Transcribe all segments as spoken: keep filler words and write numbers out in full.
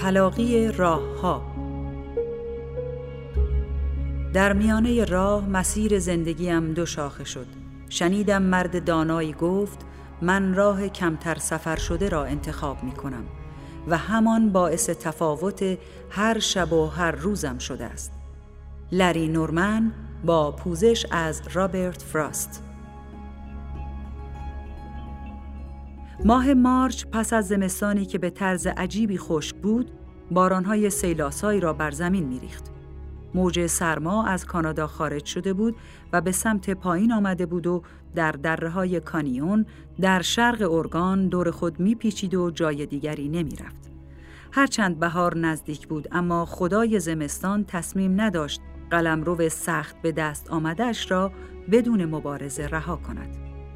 تلاقی راه‌ها. در میانه راه مسیر زندگیم دو شاخه شد. شنیدم مرد دانایی گفت من راه کمتر سفر شده را انتخاب می کنم و همان باعث تفاوت هر شب و هر روزم شده است. لری نورمن با پوزش از رابرت فراست. ماه مارچ پس از زمستانی که به طرز عجیبی خشک بود، بارانهای سیلاسایی را بر زمین می‌ریخت. موج سرما از کانادا خارج شده بود و به سمت پایین آمده بود و در دره‌های کانیون در شرق اورگان دور خود می‌پیچید و جای دیگری نمی‌رفت. هرچند بهار نزدیک بود، اما خدای زمستان تصمیم نداشت قلمرو سخت به دست آمده‌اش را بدون مبارزه رها کند.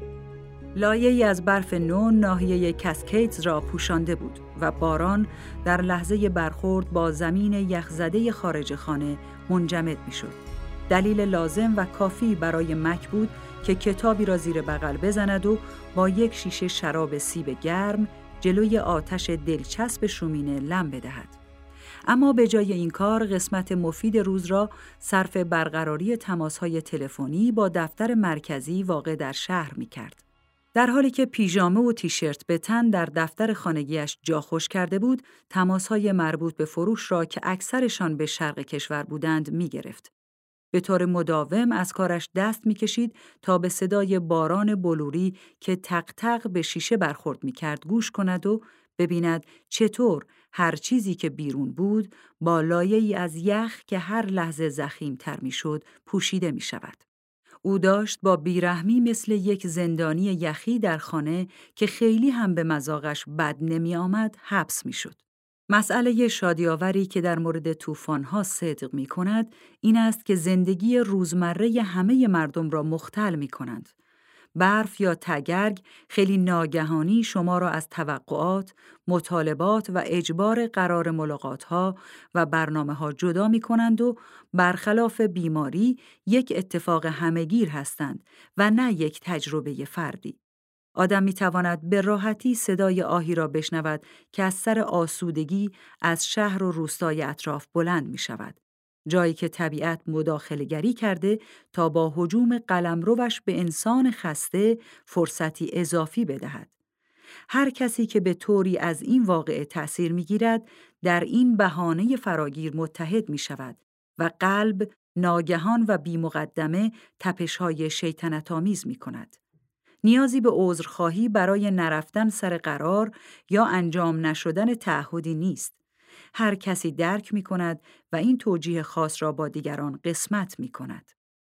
لایه‌ای از برف نو ناحیه کاسکیدز را پوشانده بود و باران در لحظه برخورد با زمین یخزده خارج خانه منجمد می‌شد. دلیل لازم و کافی برای مک بود که کتابی را زیر بغل بزند و با یک شیشه شراب سیب گرم جلوی آتش دلچسب شومینه لم بدهد. اما به جای این کار قسمت مفید روز را صرف برقراری تماس‌های تلفنی با دفتر مرکزی واقع در شهر می‌کرد. در حالی که پیژامه و تیشرت به تن در دفتر خانگیش جا خوش کرده بود، تماس‌های مربوط به فروش را که اکثرشان به شرق کشور بودند می‌گرفت. به طور مداوم از کارش دست می‌کشید تا به صدای باران بلوری که تق تق به شیشه برخورد می‌کرد گوش کند و ببیند چطور هر چیزی که بیرون بود با لایه‌ای از یخ که هر لحظه ضخیم‌تر می‌شد پوشیده می‌شود. او داشت با بیرحمی مثل یک زندانی یخی در خانه که خیلی هم به مذاقش بد نمی آمد حبس می شد. مسئله شادی‌آوری که در مورد طوفان‌ها صدق می کند این است که زندگی روزمره همه مردم را مختل می کنند. برف یا تگرگ خیلی ناگهانی شما را از توقعات، مطالبات و اجبار قرار ملاقات‌ها و برنامه‌ها جدا می‌کنند و برخلاف بیماری یک اتفاق همه‌گیر هستند و نه یک تجربه فردی. آدم می‌تواند به راحتی صدای آهی را بشنود که از سر آسودگی از شهر و روستای اطراف بلند می‌شود. جایی که طبیعت مداخله‌گری کرده تا با هجوم قلمروش به انسان خسته فرصتی اضافی بدهد. هر کسی که به طوری از این واقعه تأثیر می‌گیرد، در این بهانه فراگیر متحد می‌شود و قلب ناگهان و بی‌مقدمه تپش‌های شیطنت‌آمیز می‌کند. نیازی به عذرخواهی برای نرفتن سر قرار یا انجام نشدن تعهدی نیست. هر کسی درک می کند و این توجیه خاص را با دیگران قسمت می کند.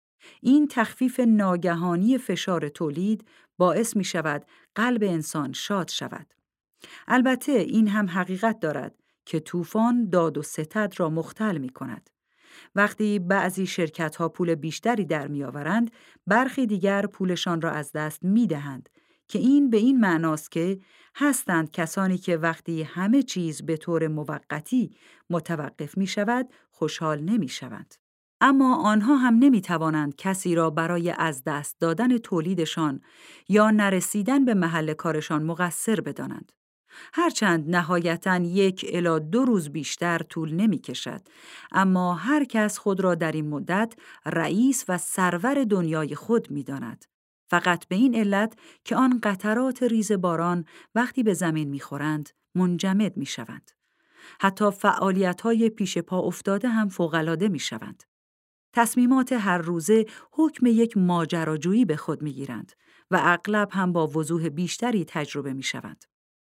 این تخفیف ناگهانی فشار تولید باعث می شود قلب انسان شاد شود. البته این هم حقیقت دارد که طوفان داد و ستد را مختل می کند. وقتی بعضی شرکت‌ها پول بیشتری در می آورند، برخی دیگر پولشان را از دست می دهند. که این به این معناست که هستند کسانی که وقتی همه چیز به طور موقتی متوقف می شود، خوشحال نمی شوند. اما آنها هم نمی توانند کسی را برای از دست دادن تولیدشان یا نرسیدن به محل کارشان مقصر بدانند. هرچند نهایتاً یک الی دو روز بیشتر طول نمی کشد، اما هر کس خود را در این مدت رئیس و سرور دنیای خود می داند. فقط به این علت که آن قطرات ریز باران وقتی به زمین می‌خورند منجمد می‌شوند. حتی فعالیت‌های پیش پا افتاده هم فوق‌العاده می‌شوند. تصمیمات هر روزه حکم یک ماجراجویی به خود می‌گیرند و اغلب هم با وضوح بیشتری تجربه می‌شوند.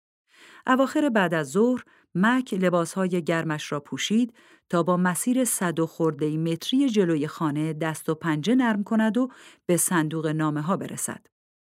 اواخر بعد از ظهر مک لباسهای گرمش را پوشید تا با مسیر صد و خورده متری جلوی خانه دست و پنجه نرم کند و به صندوق نامه ها برسد.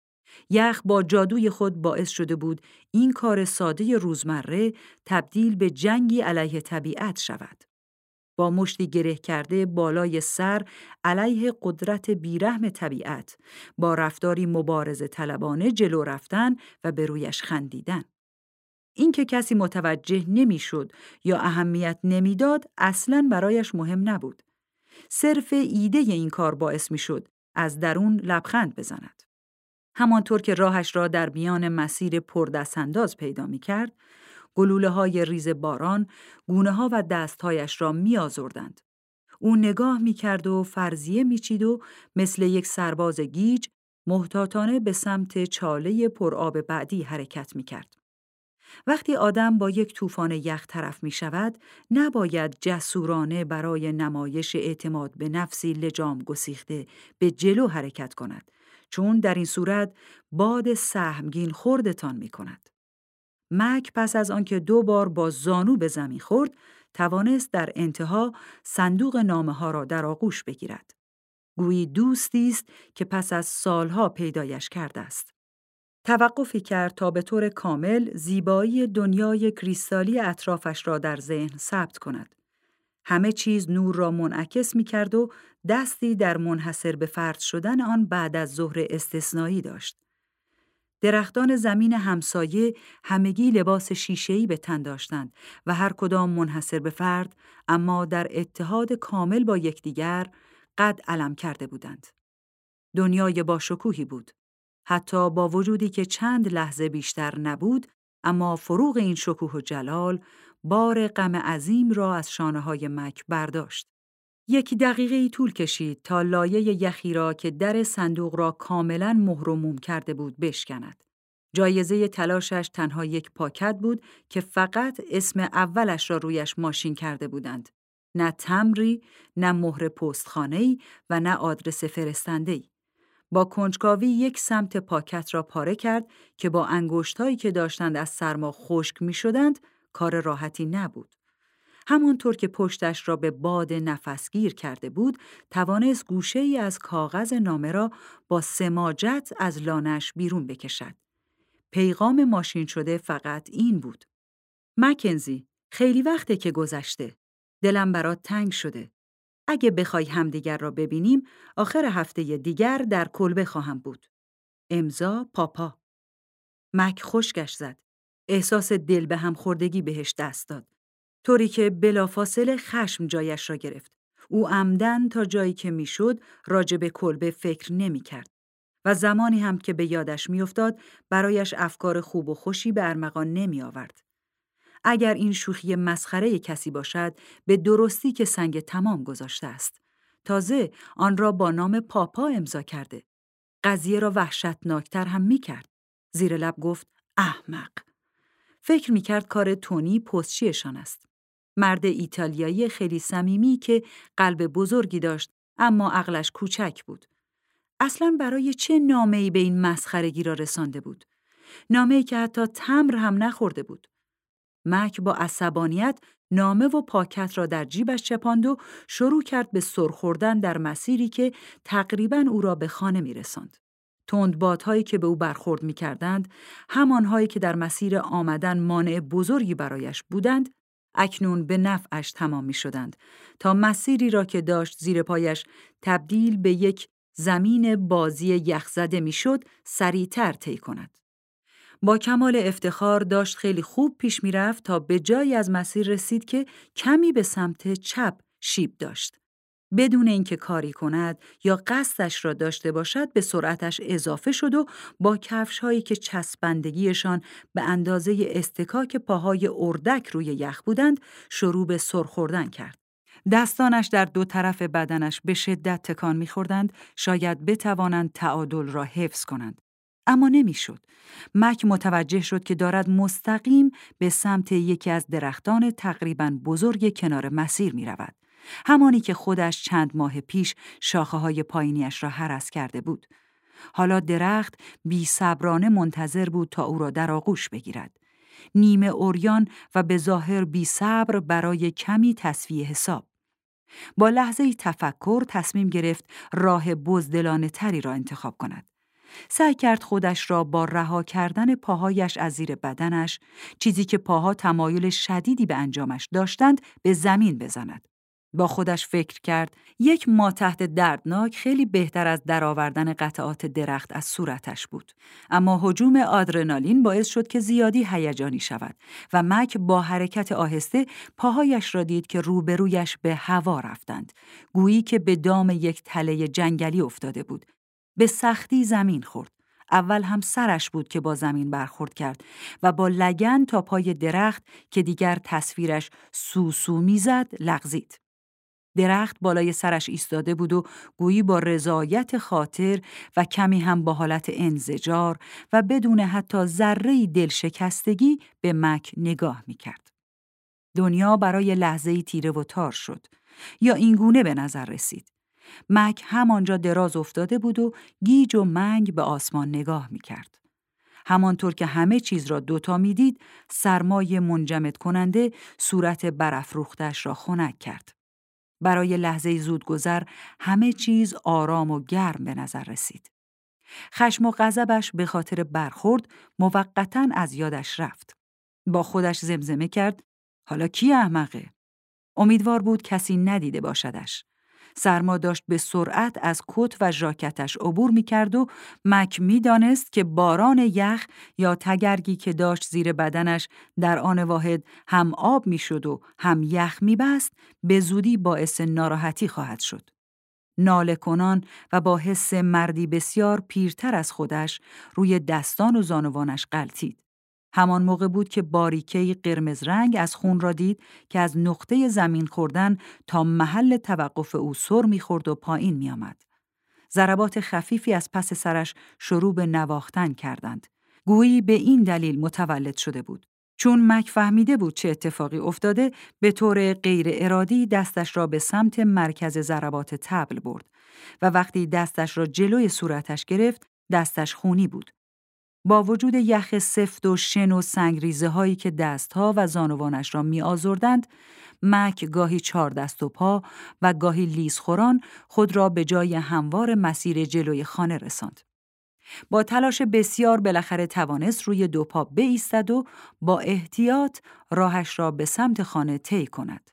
یخ با جادوی خود باعث شده بود این کار ساده روزمره تبدیل به جنگی علیه طبیعت شود. با مشتی گره کرده بالای سر علیه قدرت بیرحم طبیعت، با رفتاری مبارزه طلبانه جلو رفتن و به رویش خندیدن. این که کسی متوجه نمیشد یا اهمیت نمیداد اصلاً برایش مهم نبود. صرف ایده این کار باعث میشد از درون لبخند بزند. همانطور که راهش را در میان مسیر پردستانداز پیدا میکرد، گلوله‌های ریز باران گونه‌ها و دست‌هایش را می‌آزردند. او نگاه می‌کرد و فرضیه می‌چید و مثل یک سرباز گیج محتاطانه به سمت چاله پرآب بعدی حرکت می‌کرد. وقتی آدم با یک طوفان یخ طرف می‌شود، نباید جسورانه برای نمایش اعتماد به نفسی لجام گسیخته به جلو حرکت کند، چون در این صورت باد سهمگین خوردتان می‌کند. مک پس از آنکه دو بار با زانو به زمین خورد، توانست در انتها صندوق نامه‌ها را در آغوش بگیرد. گویی دوستی است که پس از سالها پیدایش کرده است. توقفی کرد تا به طور کامل زیبایی دنیای کریستالی اطرافش را در ذهن ثبت کند. همه چیز نور را منعکس می کرد و دستی در منحصر به فرد شدن آن بعد از ظهر استثنایی داشت. درختان زمین همسایه همگی لباس شیشه‌ای به تن داشتند و هر کدام منحصر به فرد، اما در اتحاد کامل با یکدیگر قد علم کرده بودند. دنیای باشکوهی بود. حتی با وجودی که چند لحظه بیشتر نبود، اما فروغ این شکوه و جلال بار غم عظیم را از شانه‌های مک برداشت. یک دقیقه ای طول کشید تا لایه یخی را که در صندوق را کاملاً مهر و موم کرده بود بشکند. جایزه تلاشش تنها یک پاکت بود که فقط اسم اولش را رویش ماشین کرده بودند. نه تمبری، نه مهر پستخانه‌ای و نه آدرس فرستنده‌ای. با کنجکاوی یک سمت پاکت را پاره کرد که با انگشتایی که داشتند از سرما خشک می شدند، کار راحتی نبود. همانطور که پشتش را به باد نفسگیر کرده بود، توانست گوشه ای از کاغذ نامه را با سماجت از لانش بیرون بکشد. پیغام ماشین شده فقط این بود: مکنزی، خیلی وقته که گذشته. دلم برات تنگ شده. اگه بخوای همدیگر را ببینیم، آخر هفته دیگر در کلبه خواهم بود. امضا پاپا. مک خشکش زد. احساس دل به هم خوردگی بهش دست داد. طوری که بلافاصله خشم جایش را گرفت. او عمدن تا جایی که میشد راجع به کلبه فکر نمی کرد. و زمانی هم که به یادش میافتاد برایش افکار خوب و خوشی به ارمغان نمی آورد. اگر این شوخی مسخره کسی باشد، به درستی که سنگ تمام گذاشته است. تازه آن را با نام پاپا امضا کرده. قضیه را وحشتناکتر هم می کرد. زیر لب گفت احمق. فکر می کرد کار تونی پستچیشان است. مرد ایتالیایی خیلی صمیمی که قلب بزرگی داشت، اما عقلش کوچک بود. اصلاً برای چه نامه‌ای به این مسخرگی را رسانده بود؟ نامه‌ای که حتی تمبر هم نخورده بود. مک با عصبانیت نامه و پاکت را در جیبش چپاند و شروع کرد به سر خوردن در مسیری که تقریباً او را به خانه می رساند. تندبادهایی که به او برخورد می کردند، همانهایی که در مسیر آمدن مانع بزرگی برایش بودند، اکنون به نفعش تمام می شدند تا مسیری را که داشت زیر پایش تبدیل به یک زمین بازی یخزده می شد سریعتر طی کند. با کمال افتخار داشت خیلی خوب پیش می رفت تا به جایی از مسیر رسید که کمی به سمت چپ شیب داشت. بدون اینکه کاری کند یا قصدش را داشته باشد به سرعتش اضافه شد و با کفش‌هایی که چسبندگیشان به اندازه استکاک پاهای اردک روی یخ بودند شروع به سر خوردن کرد. دستانش در دو طرف بدنش به شدت تکان می‌خوردند، شاید بتوانند تعادل را حفظ کنند. اما نمی‌شد. مک متوجه شد که دارد مستقیم به سمت یکی از درختان تقریباً بزرگ کنار مسیر می‌رود. همانی که خودش چند ماه پیش شاخه‌های پایینیش را هرس کرده بود. حالا درخت بی‌صبرانه منتظر بود تا او را در آغوش بگیرد. نیمه عریان و به ظاهر بی‌صبر برای کمی تسویه حساب. با لحظه‌ای تفکر تصمیم گرفت راه بزدلانه تری را انتخاب کند. سعی کرد خودش را با رها کردن پاهایش از زیر بدنش، چیزی که پاها تمایل شدیدی به انجامش داشتند، به زمین بزند. با خودش فکر کرد یک ماتحت دردناک خیلی بهتر از درآوردن قطعات درخت از صورتش بود. اما هجوم آدرنالین باعث شد که زیادی هیجانی شود و مک با حرکت آهسته پاهایش را دید که روبرویش به هوا رفتند، گویی که به دام یک تله جنگلی افتاده بود. به سختی زمین خورد. اول هم سرش بود که با زمین برخورد کرد و با لگن تا پای درخت که دیگر تصویرش سوسو میزد لغزید. درخت بالای سرش ایستاده بود و گویی با رضایت خاطر و کمی هم با حالت انزجار و بدون حتی ذره‌ای دلشکستگی به مک نگاه می‌کرد. دنیا برای لحظه‌ای تیره و تار شد، یا اینگونه به نظر رسید. مک همانجا دراز افتاده بود و گیج و منگ به آسمان نگاه می‌کرد. همانطور که همه چیز را دوتا می‌دید، سرمای منجمد کننده صورت برافروختش را خنک کرد. برای لحظه زودگذر همه چیز آرام و گرم به نظر رسید. خشم و غضبش به خاطر برخورد موقتاً از یادش رفت. با خودش زمزمه کرد: حالا کی احمقه؟ امیدوار بود کسی ندیده باشدش. سرما داشت به سرعت از کت و ژاکتش عبور می‌کرد و مک می‌دانست که باران یخ یا تگرگی که داشت زیر بدنش در آن واحد هم آب می‌شد و هم یخ می‌بست به زودی باعث ناراحتی خواهد شد. ناله کنان و با حس مردی بسیار پیرتر از خودش روی دستان و زانوانش غلتید. همان موقع بود که باریکه‌ای قرمز رنگ از خون را دید که از نقطه زمین خوردن تا محل توقف او سر می‌خورد و پایین می‌آمد. ضربات خفیفی از پس سرش شروع به نواختن کردند. گویی به این دلیل متولد شده بود. چون مک فهمیده بود چه اتفاقی افتاده، به طور غیر ارادی دستش را به سمت مرکز ضربات طبل برد و وقتی دستش را جلوی صورتش گرفت، دستش خونی بود. با وجود یخ سفت و شن و سنگریزه هایی که دستها و زانوانش را می آزردند، مک گاهی چار دست و پا و گاهی لیزخوران خود را به جای هموار مسیر جلوی خانه رساند. با تلاش بسیار بالاخره توانست روی دو پا بایستد و با احتیاط راهش را به سمت خانه طی کند.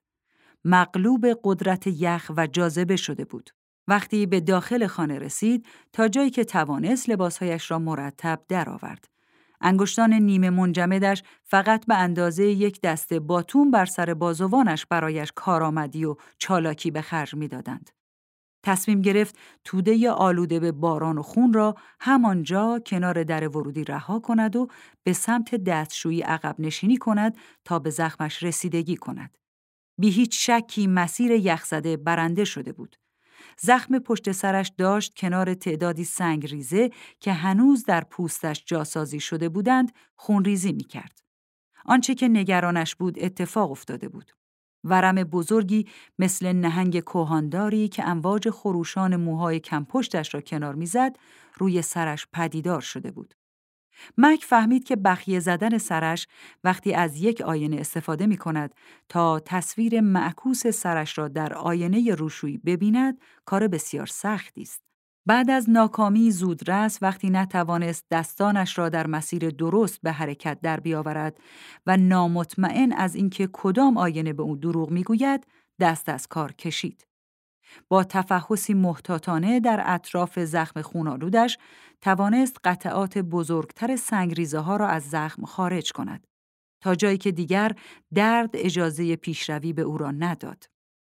مغلوب قدرت یخ و جاذبه شده بود. وقتی به داخل خانه رسید، تا جایی که توانست لباسهایش را مرتب درآورد. انگشتان نیمه منجمدش فقط به اندازه یک دسته باتون بر سر بازوانش برایش کارآمدی و چالاکی به خرج می‌دادند. تصمیم گرفت توده آلوده به باران و خون را همانجا کنار در ورودی رها کند و به سمت دستشویی عقب نشینی کند تا به زخمش رسیدگی کند. بی هیچ شکی مسیر یخزده برنده شده بود. زخم پشت سرش داشت کنار تعدادی سنگریزه که هنوز در پوستش جاسازی شده بودند خونریزی می کرد. آنچه که نگرانش بود اتفاق افتاده بود. ورم بزرگی مثل نهنگ کهانداری که امواج خروشان موهای کم پشتش را کنار میزد روی سرش پدیدار شده بود. مک فهمید که بخیه زدن سرش وقتی از یک آینه استفاده می کند تا تصویر معکوس سرش را در آینه روشویی ببیند کار بسیار سختی است. بعد از ناکامی زودرس وقتی نتوانست دستانش را در مسیر درست به حرکت در بیاورد و نامطمئن از اینکه کدام آینه به او دروغ میگوید، دست از کار کشید. با تفحصی محتاطانه در اطراف زخم خون‌آلودش توانست قطعات بزرگتر سنگریزه ها را از زخم خارج کند، تا جایی که دیگر درد اجازه پیشروی به او را نداد.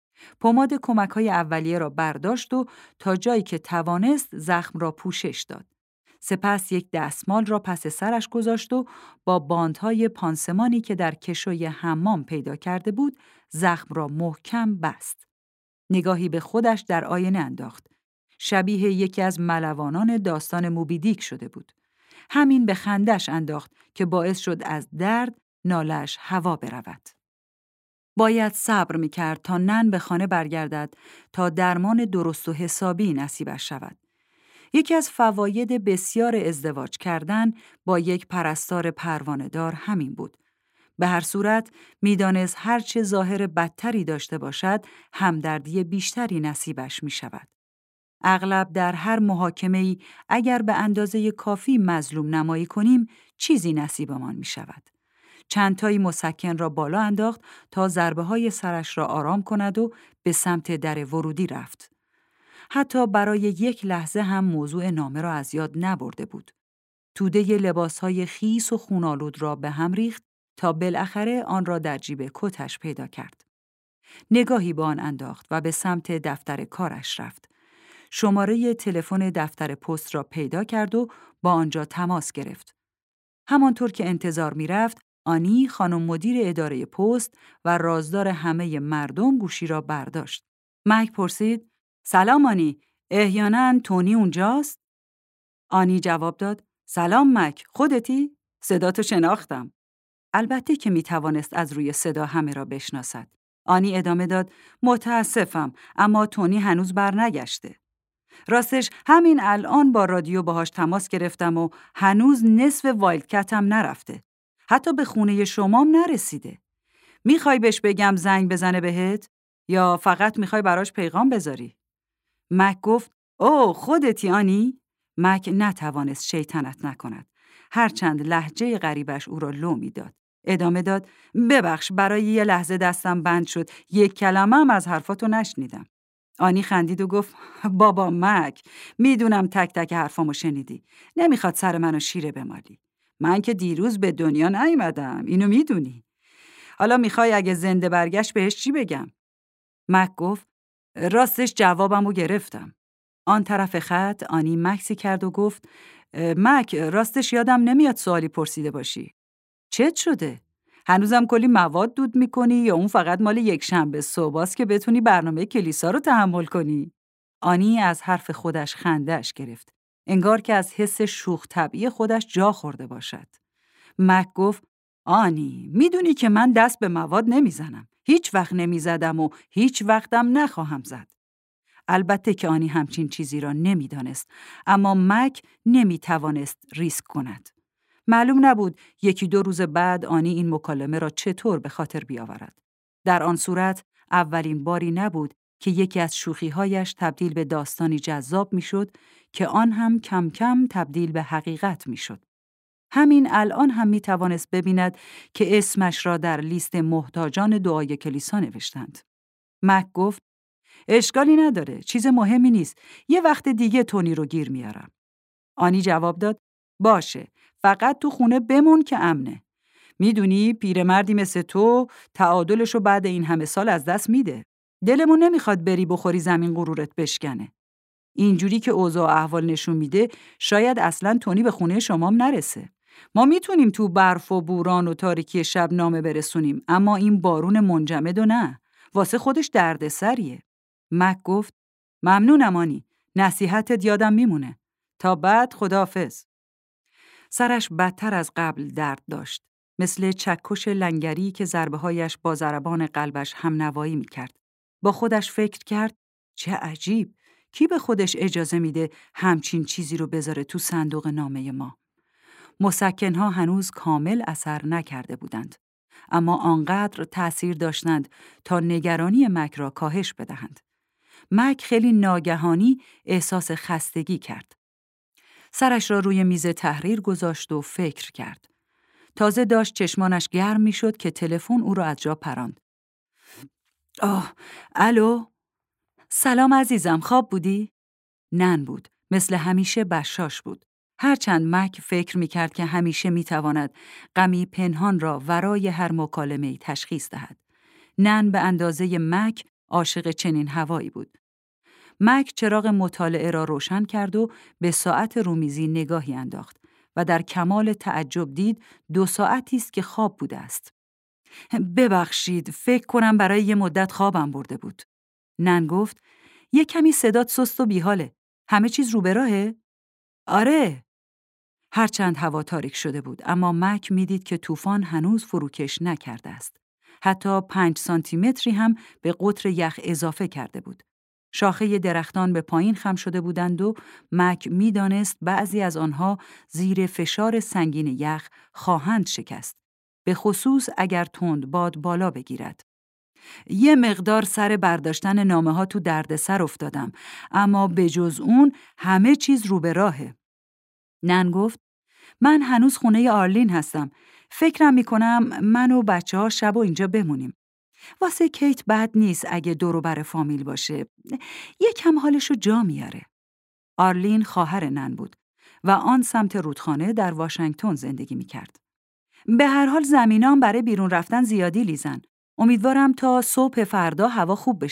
پماد کمک‌های اولیه را برداشت و تا جایی که توانست زخم را پوشش داد. سپس یک دستمال را پس سرش گذاشت و با باندهای پانسمانی که در کشوی حمام پیدا کرده بود، زخم را محکم بست. نگاهی به خودش در آینه انداخت. شبیه یکی از ملوانان داستان موبیدیک شده بود. همین به خندش انداخت که باعث شد از درد نالش هوا برود. باید صبر می‌کرد تا نن به خانه برگردد تا درمان درست و حسابی نصیبش شود. یکی از فواید بسیار ازدواج کردن با یک پرستار پروانه‌دار همین بود. به هر صورت می‌دانست هر چه ظاهر بدتری داشته باشد، همدردی بیشتری نصیبش می‌شود. اغلب در هر محاکمه‌ای اگر به اندازه کافی مظلوم نمایی کنیم، چیزی نصیبمان می‌شود. چند تایی مسکن را بالا انداخت تا ضربه‌های سرش را آرام کند و به سمت در ورودی رفت. حتی برای یک لحظه هم موضوع نامه را از یاد نبرده بود. توده لباس‌های خیس و خون‌آلود را به هم ریخت تا بالاخره آن را در جیب کتش پیدا کرد. نگاهی به آن انداخت و به سمت دفتر کارش رفت. شماره تلفن دفتر پست را پیدا کرد و با آنجا تماس گرفت. همانطور که انتظار می‌رفت، آنی خانم مدیر اداره پست و رازدار همه مردم گوشی را برداشت. مک پرسید: سلام آنی، احیانا تونی اونجاست؟ آنی جواب داد: سلام مک، خودتی؟ صداتو شناختم. البته که می توانست از روی صدا همه را بشناسد. آنی ادامه داد: متاسفم، اما تونی هنوز برنگشته. راستش همین الان با رادیو باهاش تماس گرفتم و هنوز نصف وایلدکتم نرفته. حتی به خونه شمام نرسیده. میخوای بهش بگم زنگ بزنه بهت؟ یا فقط میخوای براش پیغام بذاری؟ مک گفت: اوه خودتی آنی؟ مک نتوانست شیطنت نکند. هرچند لهجه غریبش او را لو میداد. ادامه داد: ببخش، برای یه لحظه دستم بند شد. یک کلمه هم از حرفاتو نشنیدم. آنی خندید و گفت: بابا مک، میدونم تک تک حرفامو شنیدی. نمیخواد سر منو شیره بمالی. من که دیروز به دنیا نیومدم، اینو میدونی. حالا میخوای اگه زنده برگشت بهش چی بگم؟ مک گفت: راستش جوابمو گرفتم. آن طرف خط آنی مکسی کرد و گفت: مک، راستش یادم نمیاد سوالی پرسیده باشی. چت شده؟ هنوزم کلی مواد دود میکنی یا اون فقط مال یک شنبه صبحاست که بتونی برنامه کلیسا رو تحمل کنی؟ آنی از حرف خودش خنده‌اش گرفت. انگار که از حس شوخ طبعی خودش جا خورده باشد. مک گفت: آنی، میدونی که من دست به مواد نمیزنم. هیچ وقت نمیزدم و هیچ وقتم نخواهم زد. البته که آنی همچین چیزی را نمیدانست، اما مک نمیتوانست ریسک کند. معلوم نبود یکی دو روز بعد آنی این مکالمه را چطور به خاطر بیاورد. در آن صورت اولین باری نبود که یکی از شوخی‌هایش تبدیل به داستانی جذاب میشد که آن هم کم کم تبدیل به حقیقت میشد. همین الان هم می توانست ببیند که اسمش را در لیست محتاجان دعای کلیسا نوشتند. مک گفت: اشکالی نداره، چیز مهمی نیست. یه وقت دیگه تونی رو گیر میارم. آنی جواب داد: باشه، فقط تو خونه بمون که امنه. میدونی پیرمردی مثل تو تعادلشو بعد این همه سال از دست میده. دلمون نمیخواد بری بخوری زمین غرورت بشکنه. اینجوری که اوضاع و احوال نشون میده شاید اصلاً تونی به خونه شمام نرسه. ما میتونیم تو برف و بوران و تاریکی شب نامه برسونیم، اما این بارون منجمد و نه. واسه خودش دردسریه. مک گفت: ممنونم آنی، نصیحتت یادم میمونه. تا بعد، خداحافظ. سرش بدتر از قبل درد داشت، مثل چکش لنگری که ضربه‌هایش با ضربان قلبش همنوایی میکرد. با خودش فکر کرد: چه عجیب، کی به خودش اجازه میده همچین چیزی رو بذاره تو صندوق نامه ما؟ مسکن‌ها هنوز کامل اثر نکرده بودند، اما آنقدر تأثیر داشتند تا نگرانی مک را کاهش بدهند. مک خیلی ناگهانی احساس خستگی کرد. سرش را روی میز تحریر گذاشت و فکر کرد. تازه داشت چشمانش گرم میشد که تلفن او را از جا پراند. آه، الو؟ سلام عزیزم، خواب بودی؟ نن بود، مثل همیشه بشاش بود. هرچند مک فکر میکرد که همیشه میتواند غمی پنهان را ورای هر مکالمه‌ای تشخیص دهد. نن به اندازه مک عاشق چنین هوایی بود. مک چراغ مطالعه را روشن کرد و به ساعت رومیزی نگاهی انداخت و در کمال تعجب دید دو ساعتی است که خواب بوده است. ببخشید، فکر کنم برای یه مدت خوابم برده بود. نن گفت: یه کمی صدات سست و بیحاله. همه چیز رو به راهه؟ آره. هرچند هوا تاریک شده بود، اما مک میدید که طوفان هنوز فروکش نکرده است. حتی پنج سانتی متری هم به قطر یخ اضافه کرده بود. شاخه درختان به پایین خم شده بودند و مک میدانست بعضی از آنها زیر فشار سنگین یخ خواهند شکست، به خصوص اگر تند باد بالا بگیرد. یه مقدار سر برداشتن نامه ها تو دردسر افتادم، اما به جز اون همه چیز رو به راهه. نن گفت: من هنوز خونه آرلین هستم. فکرم میکنم من و بچه ها شب و اینجا بمونیم. واسه کیت بد نیست اگه دور و بر فامیل باشه. یکم حالشو جا میاره. آرلین خواهر نن بود و آن سمت رودخانه در واشنگتن زندگی میکرد. به هر حال زمینام برای بیرون رفتن زیادی لیزن. امیدوارم تا صبح فردا هوا خوب بشه.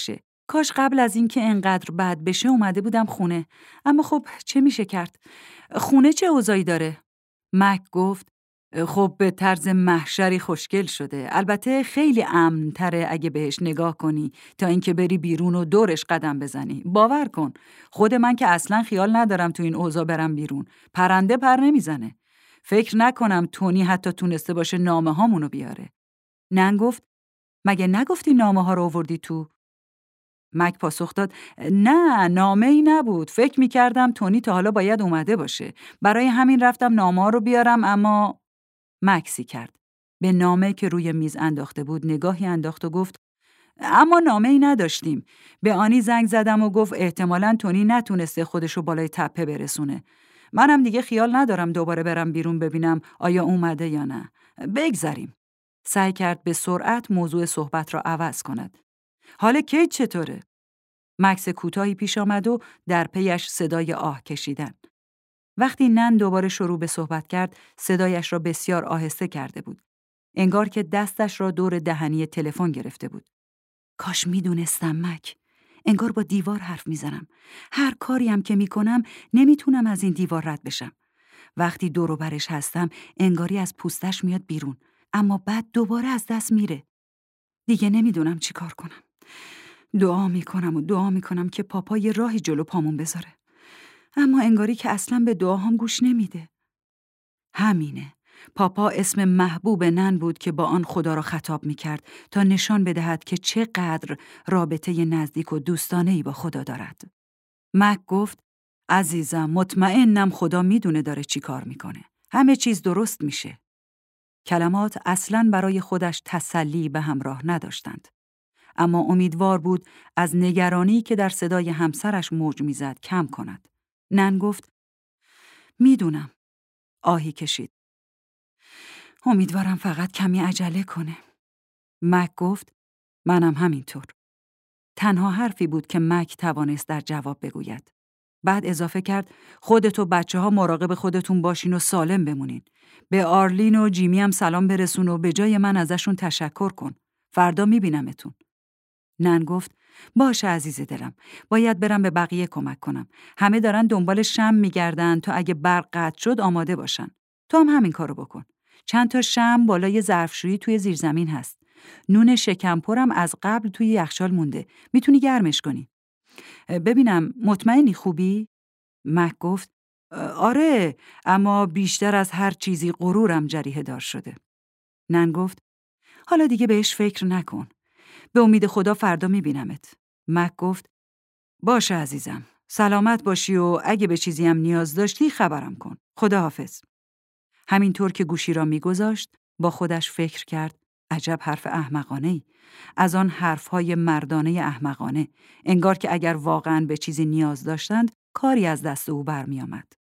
کاش قبل از اینکه انقدر بد بشه اومده بودم خونه. اما خب چه میشه کرد؟ خونه چه اوضاعی داره؟ مک گفت خب به طرز محشری خوشگل شده. البته خیلی امن تره اگه بهش نگاه کنی تا اینکه بری بیرون و دورش قدم بزنی. باور کن خود من که اصلا خیال ندارم تو این اوضاع برم بیرون. پرنده پر نمیزنه. فکر نکنم تونی حتی تونسته باشه نامه هامونو بیاره. نن گفت مگه نگفتی نامه ها رو آوردی تو؟ مک پاسخ داد نه، نامه ای نبود. فکر میکردم تونی تا حالا باید اومده باشه. برای همین رفتم نامه ها رو بیارم. اما مکسی کرد. به نامه که روی میز انداخته بود نگاهی انداخت و گفت اما نامه ای نداشتیم. به آنی زنگ زدم و گفت احتمالاً تونی نتونسته خودشو بالای تپه برسونه. منم دیگه خیال ندارم دوباره برم بیرون ببینم آیا اومده یا نه. بگذریم. سعی کرد به سرعت موضوع صحبت را عوض کند. حال کیت چطوره؟ مکس کوتاهی پیش آمد و در پیش صدای آه کشیدن. وقتی نن دوباره شروع به صحبت کرد، صدایش را بسیار آهسته کرده بود. انگار که دستش را دور دهنی تلفن گرفته بود. کاش میدونستم مک. انگار با دیوار حرف میزنم. هر کاری هم که میکنم نمیتونم از این دیوار رد بشم. وقتی دور و برش هستم انگاری از پوستش میاد بیرون. اما بعد دوباره از دست میره. دیگه نمیدونم چی کار کنم. دعا میکنم و دعا میکنم که پاپا یه راهی جلو پامون بذاره. اما انگاری که اصلا به دعاهام گوش نمیده. همینه. پاپا اسم محبوب نن بود که با آن خدا را خطاب میکرد تا نشان بدهد که چقدر رابطه نزدیک و دوستانه‌ای با خدا دارد. مک گفت عزیزم مطمئنم خدا میدونه داره چی کار میکنه. همه چیز درست میشه. کلمات اصلاً برای خودش تسلی به همراه نداشتند. اما امیدوار بود از نگرانی که در صدای همسرش موج میزد کم کند. نن گفت میدونم. آهی کشید. امیدوارم فقط کمی عجله کنه. مک گفت منم همینطور. تنها حرفی بود که مک توانست در جواب بگوید. بعد اضافه کرد خودت و بچه ها مراقب خودتون باشین و سالم بمونین. به آرلین و جیمی هم سلام برسون و به جای من ازشون تشکر کن. فردا میبینمتون. نن گفت باشه عزیز دلم. باید برم به بقیه کمک کنم. همه دارن دنبال شمع میگردن تا اگه برق قطع شد آماده باشن. تو هم همین کارو بکن. چند تا شمع بالای ظرفشویی توی زیرزمین هست. نون شکمپرم از قبل توی یخچال مونده. میتونی گرمش کنی. ببینم مطمئنی خوبی؟ مک گفت آره، اما بیشتر از هر چیزی غرورم جریحه دار شده. نن گفت حالا دیگه بهش فکر نکن. به امید خدا فردا میبینمت. مک گفت باشه عزیزم. سلامت باشی و اگه به چیزی هم نیاز داشتی خبرم کن. خداحافظ. همینطور که گوشی را میگذاشت با خودش فکر کرد عجب حرف احمقانه‌ای. از آن حرفهای مردانه احمقانه. انگار که اگر واقعاً به چیزی نیاز داشتند کاری از دست او برمی آمد.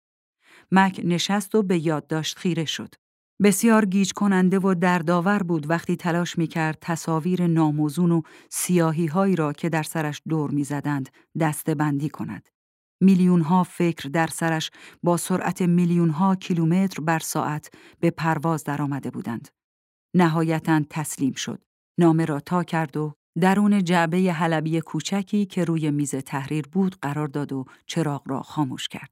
مک نشست و به یادداشت خیره شد. بسیار گیج کننده و دردآور بود وقتی تلاش می کرد تصاویر ناموزون و سیاهی هایی را که در سرش دور می زدند دسته بندی کند. میلیون ها فکر در سرش با سرعت میلیون ها کیلومتر بر ساعت به پرواز در آمده بودند. نهایتاً تسلیم شد. نامه را تا کرد و درون جعبه حلبی کوچکی که روی میز تحریر بود قرار داد و چراغ را خاموش کرد.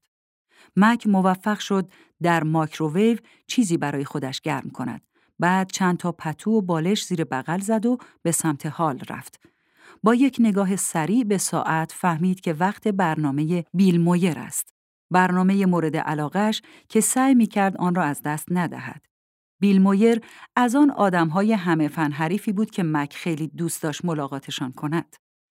مک موفق شد در مایکروویو چیزی برای خودش گرم کند. بعد چند تا پتو و بالش زیر بغل زد و به سمت هال رفت. با یک نگاه سریع به ساعت فهمید که وقت برنامه بیل مویر است. برنامه مورد علاقه‌اش که سعی می‌کرد آن را از دست ندهد. بیل مویر از آن آدم‌های همه فن حریفی بود که مک خیلی دوست داشت ملاقاتشان کند.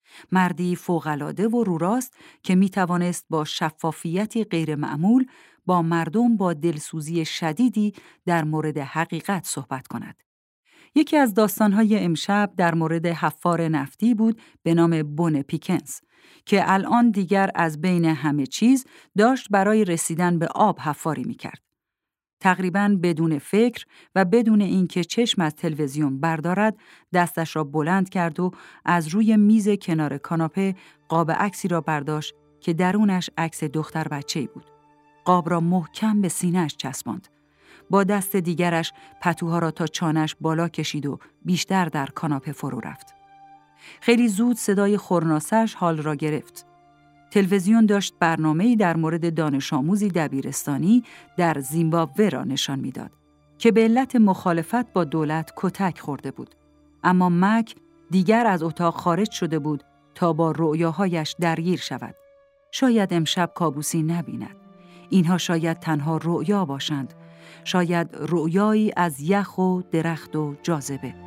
مردی فوق‌العاده و روراست که می‌توانست با شفافیتی غیرمعمول با مردم با دلسوزی شدیدی در مورد حقیقت صحبت کند. یکی از داستان‌های امشب در مورد حفار نفتی بود به نام بون پیکنز که الان دیگر از بین همه چیز داشت برای رسیدن به آب حفاری می‌کرد. تقریباً بدون فکر و بدون اینکه چشم از تلویزیون بردارد دستش را بلند کرد و از روی میز کنار کاناپه قاب عکسی را برداشت که درونش عکس دختر بچه‌ای بود. قاب را محکم به سینه‌اش چسباند. با دست دیگرش پتوها را تا چانش بالا کشید و بیشتر در کاناپه فرو رفت. خیلی زود صدای خرناسه‌اش حال را گرفت. تلویزیون داشت برنامه‌ای در مورد دانش آموزی دبیرستانی در زیمبابوه را نشان می‌داد که به علت مخالفت با دولت کتک خورده بود. اما مک دیگر از اتاق خارج شده بود تا با رؤیاهایش درگیر شود. شاید امشب کابوسی نبیند. اینها شاید تنها رؤیا باشند. شاید رؤیایی از یخ و درخت و جاذبه.